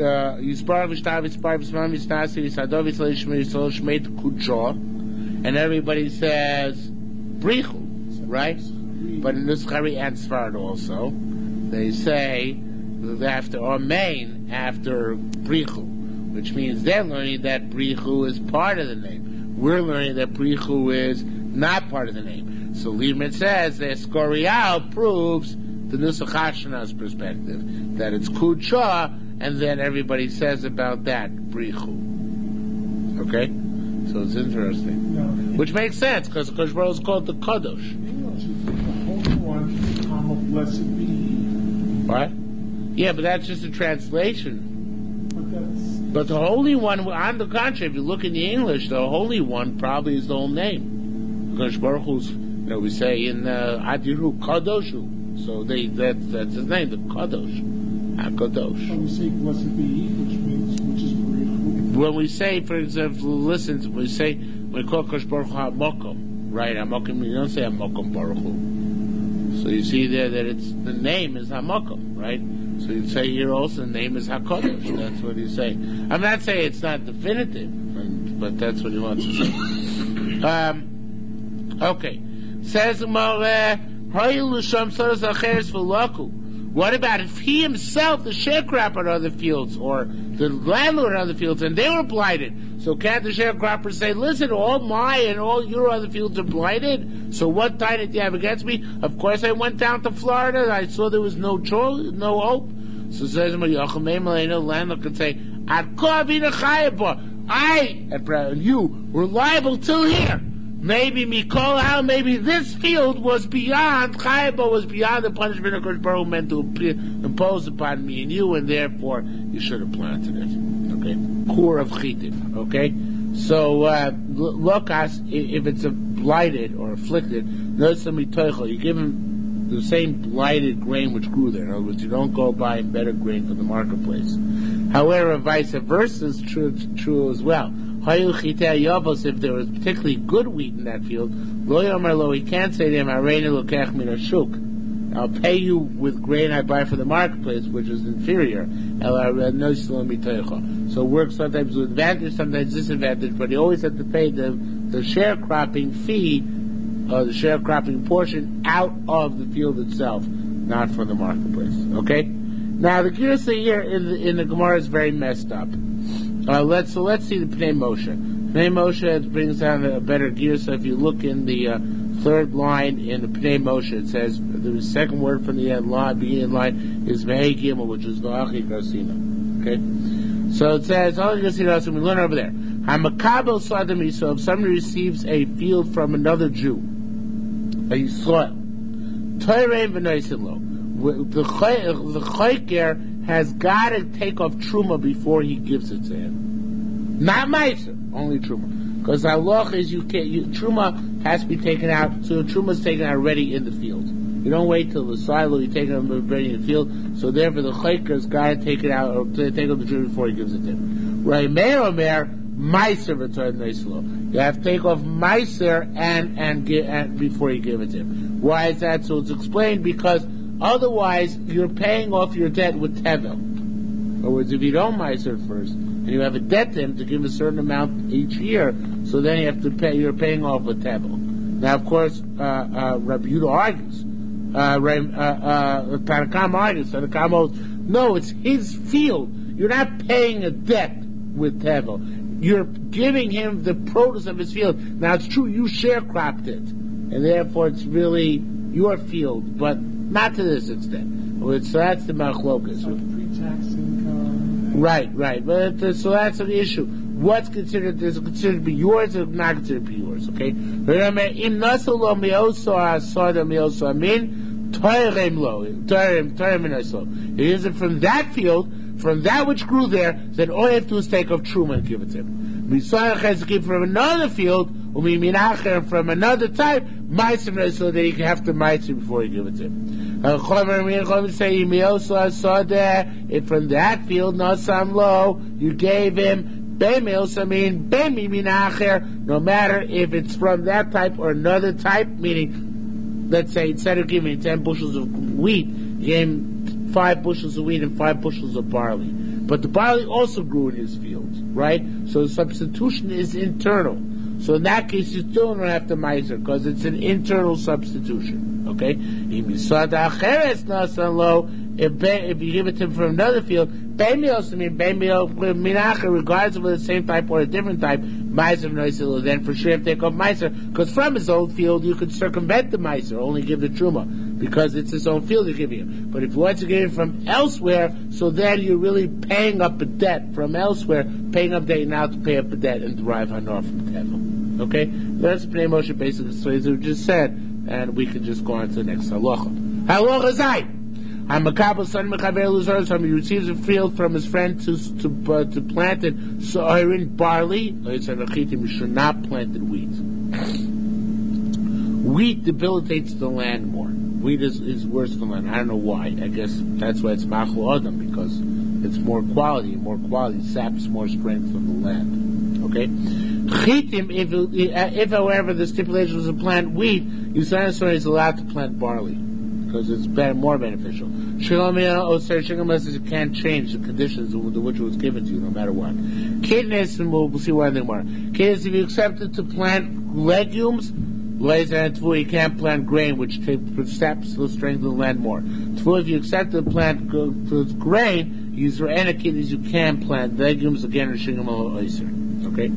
and everybody says, Brichel, right? But in Nuschari and Sfard also, they say, after, or main, after Brichel, which means they're learning that Brichel is part of the name. We're learning that Brichel is not part of the name. So Lieberman says that Escorial proves the Nusach Ashkenaz perspective, that it's Kudsha, and then everybody says about that Brichu. Okay? So it's interesting. No. Which makes sense, because Kosh Baruch is called the Kadosh. English is the Holy One, come of blessed be He. What? Yeah, but that's just a translation. But that's... But the Holy One, on the contrary, if you look in the English, the Holy One probably is the whole name. Kosh Baruch Hu's, you know, we say in uh, Adiru, Kadoshu. So they that that's his name, the Kadosh. HaKadosh. When we say blessed be He, which means, which is Brichu. When we say, for example, listen, we say, we call Kosh Baruch Hu HaMokom, right? HaMokom, you don't say HaMokom Baruch Hu. So you see there that it's, the name is HaMokom, right? So you say here also the name is HaKadosh. That's what you say. I'm not saying it's not definitive, but that's what he wants to say. Um, okay. Says Gemara, what about if he himself, the sharecropper, on other fields, or the landlord on other fields, and they were blighted? So can't the sharecropper say, listen, all my and all your other fields are blighted, so what tie did you have against me? Of course I went down to Florida, and I saw there was no choice, no hope. So says the landlord could say, I, and you were liable till here. Maybe Mikol Hal, maybe this field was beyond, Chayabo was beyond the punishment of Kosh Baruch meant to impose upon me and you, and therefore you should have planted it. Okay? Core of Chitin. Okay? So, uh, look, if it's a blighted or afflicted, you give him the same blighted grain which grew there. In other words, you don't go buy better grain from the marketplace. However, vice versa is true, true as well. If there was particularly good wheat in that field, lo yomer lo, he can't say to him, I'll pay you with grain I buy from the marketplace, which is inferior. So it works sometimes with advantage, sometimes disadvantage, but you always have to pay the, the sharecropping fee, or the sharecropping portion, out of the field itself, not from the marketplace. Okay? Now, the Girsa here in the, in the Gemara is very messed up. Uh, let's, so let's see the Pnei Moshe. Pnei Moshe brings down a better Girsa. If you look in the uh, third line in the Pnei Moshe, it says the second word from the end line, beginning line, is Mehei Gimel, which is V'achi Garsina. Okay? So it says, V'achi Garsina, so we learn over there. HaMakabel Sadami, so if somebody receives a field from another Jew, a Yisrael, Toirein V'naisin Lo, the Choyker has got to take off Truma before he gives it to him. Not Meiser, only Truma. Because halach is you can't, you, Truma has to be taken out, so Truma is taken out already in the field. You don't wait till the silo, you take it already in the field, so therefore the Choyker's got to take it out, or to take off the Truma before he gives it to him. Right, Meir Omer, Meiser v'toy Neislo. You have to take off Meiser and, and, get, and before you give it to him. Why is that? So it's explained because otherwise, you're paying off your debt with tevel. In other words, if you don't meiser first, and you have a debt to him to give a certain amount each year, so then you have to pay. You're paying off with tevel. Now, of course, uh, uh, Rabbi Yehuda argues. Uh, uh, uh, Tanakam argues. Tanakam goes, no, it's his field. You're not paying a debt with tevel. You're giving him the produce of his field. Now, it's true, you sharecropped it, and therefore it's really your field, but not to this extent. So that's the machlokas. So pre-tax income. Right, right. But uh, so that's an issue. What's considered is it considered to be yours or not considered to be yours? Okay. Im nasalo meoso asada meoso amin toirem lo toirem toirem naso. It isn't from that field, from that which grew there, that all you have to do is take off truma and give it to him. Misayach has to give from another field, umi minacher from another type, meiser so that you can have to meiser before you give it to him. If from that field, nasam lo, you gave him bemils, I mean bemi minacher, no matter if it's from that type or another type, meaning, let's say instead of giving ten bushels of wheat, you gave him five bushels of wheat and five bushels of barley. But the barley also grew in his fields, right? So the substitution is internal. So in that case, you still don't have to miser because it's an internal substitution. Okay? If, if you give it to him from another field, regardless of the same type or a different type, miser then for sure you have to take off miser, because from his own field you could circumvent the miser, only give the truma, because it's his own field you're giving him. But if you want to give it from elsewhere, so then you're really paying up a debt from elsewhere, paying up debt now to pay up a debt and derive hanor from tevel. Okay? That's Pnei Moshe basically, so as we just said, and we can just go on to the next halacha. Halacha Zayin. Hamakabel son mechaver luzar, so he receives a field from his friend to to uh, to plant it. So in barley, it's an achitim. You should not plant wheat. Wheat debilitates the land more. Wheat is, is worse than land. I don't know why. I guess that's why it's machlo adam, because it's more quality. More quality saps more strength from the land. Okay. Chitim, if if however the stipulation was to plant wheat, Yisrael is allowed to plant barley, because it's better, more beneficial. Shalomia Oser Shigama says you can't change the conditions to which it was given to you, no matter what. Kidneys, and we'll, we'll see why they more. Kidneys, if you accepted to plant legumes, you can't plant grain, which saps the strength of the land more. If you accept to plant grain, use for any kidneys, you can plant legumes again or Shigama Oser. Okay?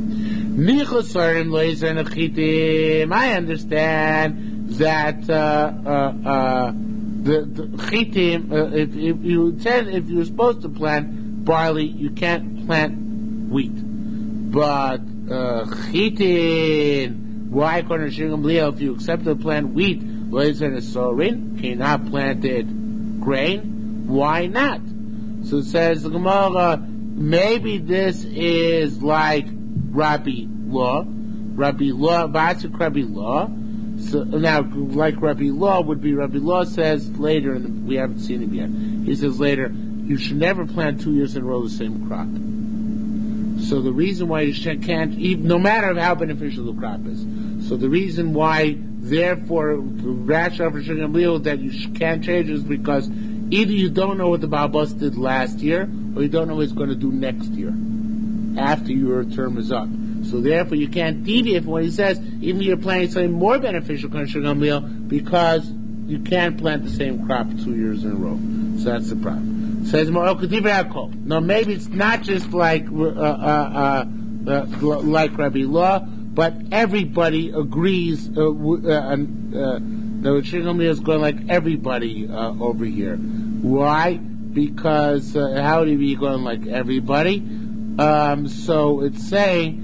I understand that uh, uh, uh, the, the chitim, uh, if, if you intend, if you're supposed to plant barley, you can't plant wheat. But uh, chitim, why according to Shingam Leo, if you accept to plant wheat, cannot plant it grain? Why not? So it says the Gemara, maybe this is like Rabbi Law, Rabbi Law, Vasik Rabbi Law. So now, like Rabbi Law would be, Rabbi Law says later, and we haven't seen him yet. He says later, you should never plant two years in a row the same crop. So the reason why you can't, even, no matter how beneficial the crop is, so the reason why Therefore, the rationale for Shulchan Aruch that you sh- can't change is because either you don't know what the Baal Bas did last year, or you don't know what he's going to do next year, after your term is up. So therefore, you can't deviate from what he says, even if you're planting something more beneficial, because you can't plant the same crop two years in a row. So that's the problem. Says no, maybe it's not just like uh, uh, uh, uh, like Rabbi Law, but everybody agrees. Uh, uh, uh, the Shulchan is going like everybody uh, over here. Why? Because uh, how do you going like everybody? Um, so it's saying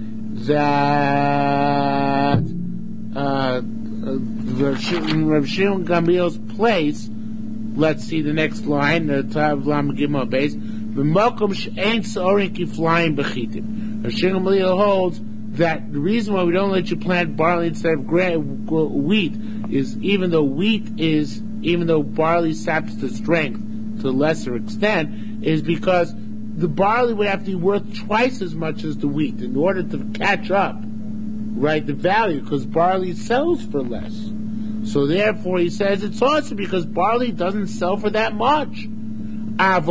that uh, Rav Shimon Gamliel's place. Let's see the next line. The Tav Lam Gimel base. B'malkom she'ain sorin ki flying bechitim. Rav Shimon Gamliel holds that the reason why we don't let you plant barley instead of gra- wheat is even though wheat is even though barley saps the strength to a lesser extent, is because the barley would have to be worth twice as much as the wheat in order to catch up, right, the value, because barley sells for less. So therefore he says it's also because barley doesn't sell for that much. But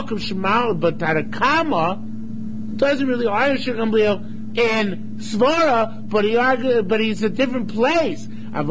Tarakama doesn't really argue in Svara, but he argued, but he's a different place.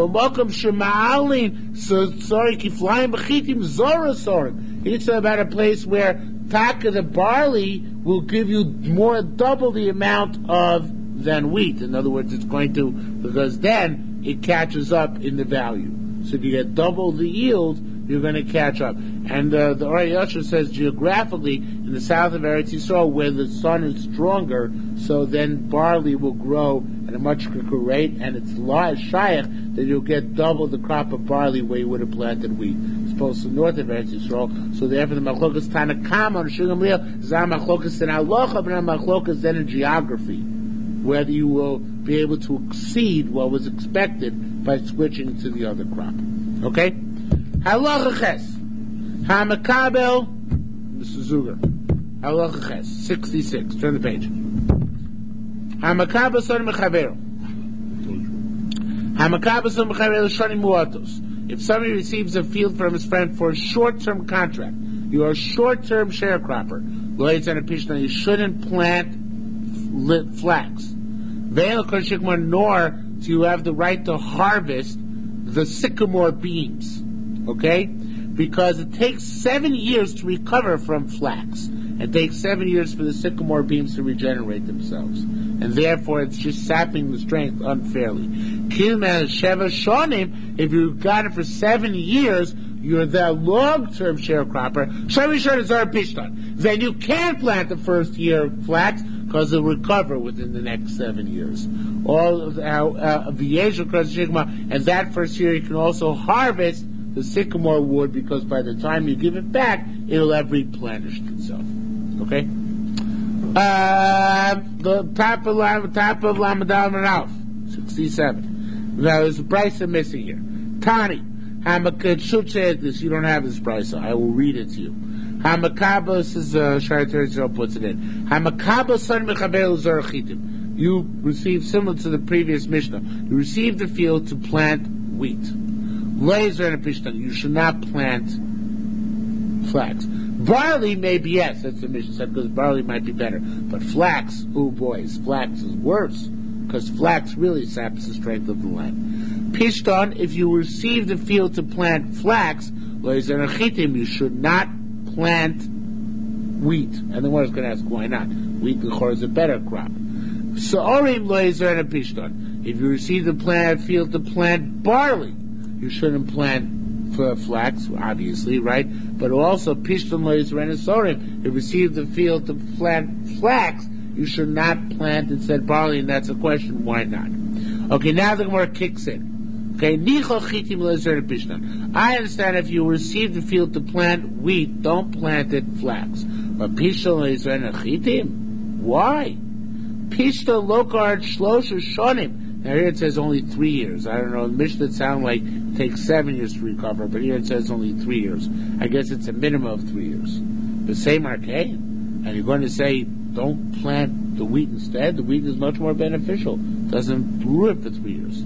It's about a place where taka, the barley, will give you more, double the amount of than wheat. In other words, it's going to, because then it catches up in the value. So if you get double the yield, you're going to catch up. And uh, the Orei Yosher says geographically, in the south of Eretz Yisrael, where the sun is stronger, so then barley will grow at a much quicker rate, and it's shaykh that you'll get double the crop of barley where you would have planted wheat. It's opposed to north of Eretz Yisrael. So therefore, the machlokas Tanakama on Shulchan Aruch is not machlokas in halacha, but not machlokas then in geography, whether you will be able to exceed what was expected by switching to the other crop. Okay? Halacha Ches. HaMakabel, Mister Zuger. Halacha Ches, sixty-six. Turn the page. HaMakabel son Mechaver. HaMakabel son Mechaver Shonim Muatos. If somebody receives a field from his friend for a short-term contract, you are a short-term sharecropper. You shouldn't plant flax. Nor do you have the right to harvest the sycamore beans. Okay? Because it takes seven years to recover from flax. It takes seven years for the sycamore beans to regenerate themselves. And therefore it's just sapping the strength unfairly. If you got it for seven years, you're the long-term sharecropper. Then you can plant the first year of flax because it'll recover within the next seven years. All of our uh, and that first year you can also harvest the sycamore wood, because by the time you give it back, it'll have replenished itself. Okay? Uh, the top of Lam, top of Lamadal Ralph, sixty-seven. Now there's a price I'm missing here. Tani, Hamakad should say this. You don't have this price, so I will read it to you. Hamakaba, this is uh, Shari Terzio puts it in. Hamakaba son mechabel zarachitim. You receive, similar to the previous Mishnah, you receive the field to plant wheat. Laser and a pishtan. You should not plant flax. Barley, maybe yes, that's the Mishnah said, because barley might be better. But flax, oh boys, flax is worse, because flax really saps the strength of the land. Pishtan, if you receive the field to plant flax, laser and chitim, you should not plant wheat. And the one is going to ask, why not? Wheat, l'chor, is a better crop. So, orim laser and a pishtan. If you receive the plant field to plant barley, you shouldn't plant f- flax, obviously, right? But also, pishtan laser and a sorim. If you receive the field to plant flax, you should not plant instead barley, and that's a question, why not? Okay, now the Gemara kicks in. Okay, nichol chitim laser and pishtan. I understand if you receive the field to plant wheat, don't plant it flax. But pishtan laser and chitim? Why? Pishta lokard shlosha shonim. Now here it says only three years. I don't know, the Mishnah sound like it takes seven years to recover, but here it says only three years. I guess it's a minimum of three years. The same arcane. And you're going to say, don't plant the wheat instead? The wheat is much more beneficial. It doesn't brew it for three years.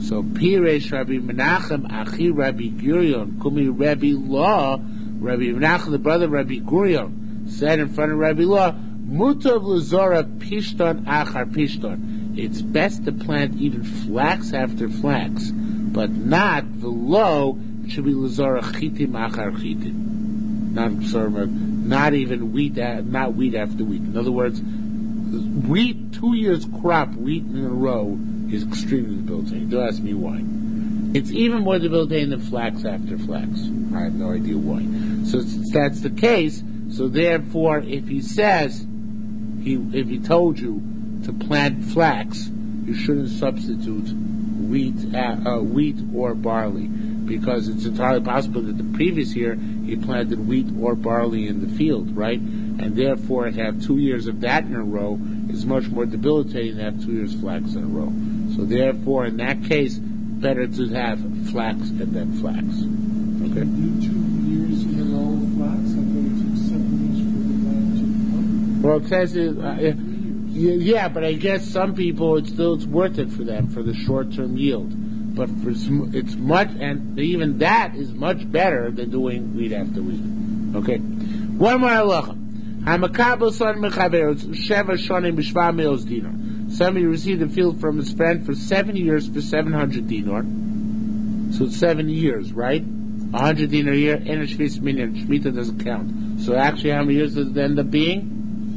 So Piresh Rabbi Menachem Achi Rabbi Gurion Kumi Rabbi Law Rabbi Menachem the brother of Rabbi Gurion said in front of Rabbi Law Mutav Luzora Pishton Achar Pishton. It's best to plant even flax after flax, but not below. It should be Luzora Chitim Achar Chitim. Not not even wheat, not wheat after wheat. In other words, wheat, two years crop wheat in a row is extremely debilitating. Don't ask me why. It's even more debilitating than flax after flax. I have no idea why. So since that's the case, so therefore, if he says, he if he told you to plant flax, you shouldn't substitute wheat, uh, wheat or barley, because it's entirely possible that the previous year he planted wheat or barley in the field, right? And therefore, to have two years of that in a row is much more debilitating than have two years flax in a row. So therefore, in that case, better to have flax and then flax. Okay? You two years you had all the flax. I thought it took seven years for the land to. Well, it says it, uh, yeah, but I guess some people it's still it's worth it for them for the short-term yield. But for it's much, and even that is much better than doing wheat after wheat. Okay, one more halacha. Hamakabel son mechaber sheva shonim b'shva meos dinar. Somebody received a field from his friend for seven years for seven hundred dinar. So it's seven years, right? A hundred dinar a year, and a shvis minyan. Shmita doesn't count. So actually, how many years does it end up being?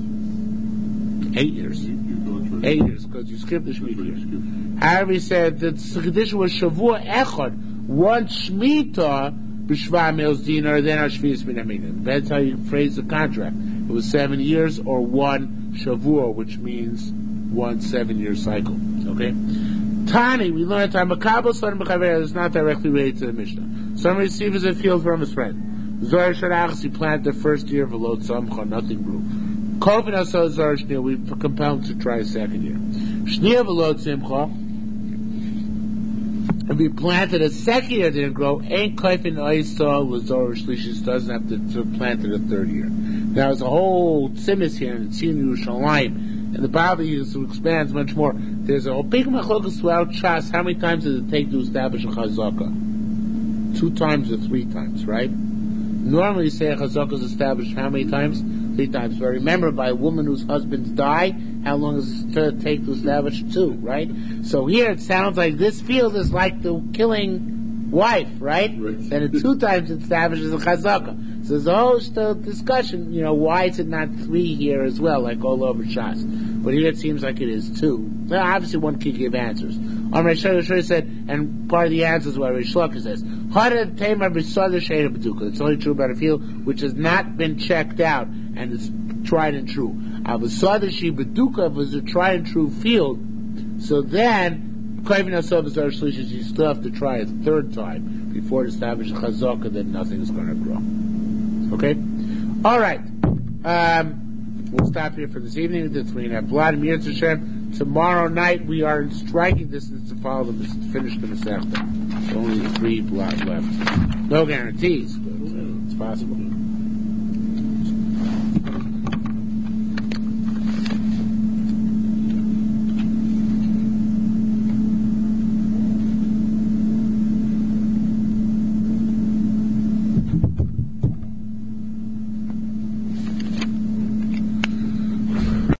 Eight years. Eight years, because you skipped the shmita year. However, he said that the condition was shavua echad, one shmita b'shva meos dinar, then a shvis minyan. That's how you phrase the contract. It was seven years or one shavua, which means one seven-year cycle. Okay? Tani, we learned time makabel son b'chaver is not directly related to the Mishnah. Somebody receives a field from his friend. Zohar Sharachs, he planted the first year of a load samcha, nothing grew. Kovin asal Zohar Shnia, we compelled him to try a second year. Shnia v'lod simcha, if he planted a second year, didn't grow, ain't koifin oisal l'zor shlishis, doesn't have to, to plant it a third year. There's a whole simis here in Tzin Yerushalayim, and the Bavli expands much more. There's a big machlokas throughout Shas. How many times does it take to establish a chazaka? Two times or three times, right? Normally you say a chazaka is established how many times? Three times. But remember, by a woman whose husbands die, how long does it take to establish two, right? So here it sounds like this field is like the killing wife, right? right. And it two times it establishes a chazaka. So there's a whole still discussion, you know, why is it not three here as well, like all over Shas? But here it seems like it is two. Well, obviously one can give answers. Amr Shlomo said, and part of the answer is what Rish Lakish says, it's only true about a field which has not been checked out and is tried and true. Avasadashi Beduka was a tried and true field, so then you still have to try a third time before it establishes chazaka that nothing is going to grow. Okay? Alright. Um, we'll stop here for this evening. We did three and a half blood. Tomorrow night we are in striking distance to follow them to finish the Masechta. Only three blood left. No guarantees, but uh, it's possible.